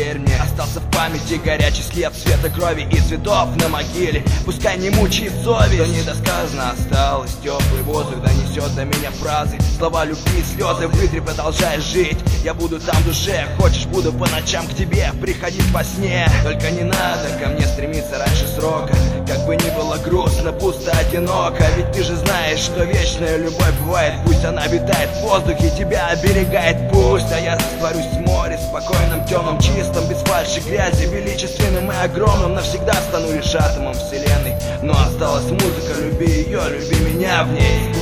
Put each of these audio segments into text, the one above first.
поверь мне. Остался в памяти горячий след цвета крови и цветов на могиле. Пускай не мучает совесть, что недосказано осталось. Теплый воздух донесет до меня фразы, слова любви, слезы вытри, продолжай жить. Я буду там в душе, хочешь, буду по ночам к тебе приходить во сне. Только не надо ко мне стремиться раньше срока. Как бы ни было грустно, пусто, одиноко. Ведь ты же знаешь, что вечная любовь бывает. Пусть она витает в воздухе, тебя оберегает пусть. А я растворюсь в море, спокойном, темном, чистом, без фальши, грязи, величественным и огромным. Навсегда стану лишь атомом вселенной. Но осталась музыка, люби ее, люби меня в ней.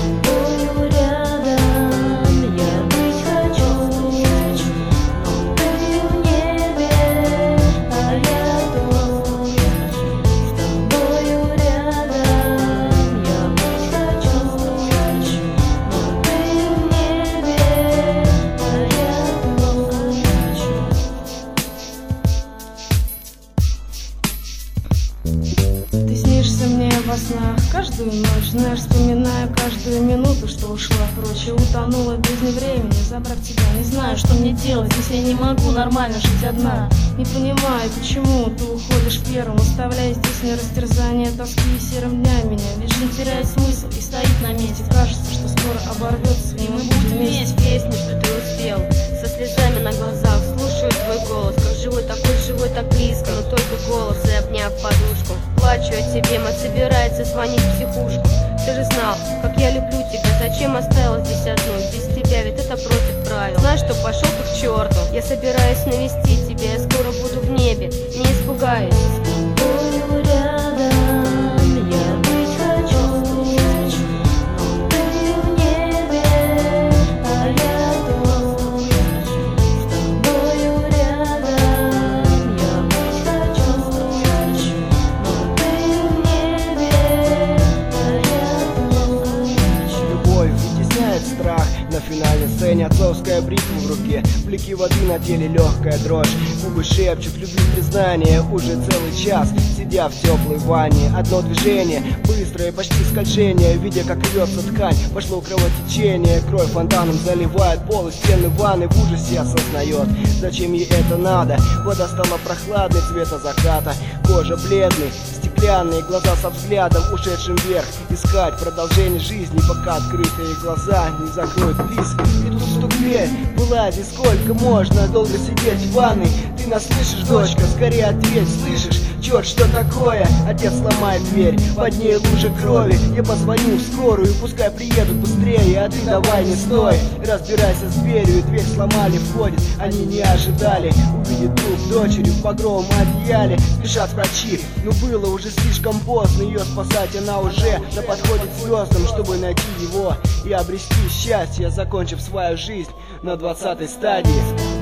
Ты снишься мне во снах каждую ночь, знаешь, вспоминаю каждую минуту, что ушла прочь и утонула в бездне времени, забрав тебя. Не знаю, что мне делать, если я не могу нормально жить одна. Не понимаю, почему ты уходишь первым, оставляя здесь мне растерзание тоски и серым дням меня. Лишь не теряет смысл и стоит на месте. Кажется, что скоро оборвется, и мы будем вместе. Песню, что ты успел, со слезами на глазах, слушаю твой голос, как живой, такой живой, так близко, но только голос, и обняв подушку. Плачу о тебе, мать собирается звонить в психушку. Ты же знал, как я люблю тебя, зачем оставил здесь одну? Без тебя, ведь это против правил. Знаешь, что пошел ты к черту. Я собираюсь навестить тебя, я скоро буду в небе, не испугаюсь. Страх на финальной сцене, отцовская бритва в руке, блики воды на теле, легкая дрожь, губы шепчут любви признание. Уже целый час, сидя в теплой ванне, одно движение, быстрое почти скольжение, видя, как рвется ткань, пошло кровотечение, кровь фонтаном заливает пол и стены ванны, в ужасе осознает, зачем ей это надо. Вода стала прохладной цвета заката, кожа бледной, стеклянные глаза со взглядом, ушедшим вверх, искать продолжение жизни, пока открытые глаза не закроют близ. И тут стук в дверь, вылази, сколько можно долго сидеть в ванной. Ты нас слышишь, дочка, скорее ответь, слышишь? Черт, что такое? Отец сломает дверь, под ней лужа крови. Я позвоню в скорую, пускай приедут быстрее, а ты давай не стой. Разбирайся с дверью, дверь сломали, входит, они не ожидали увидеть труп дочери в багровом одеяле. Спешат врачи, но было уже слишком поздно, ее спасать она уже на подходе к звездам, чтобы найти его и обрести счастье, закончив свою жизнь на 20-й стадии.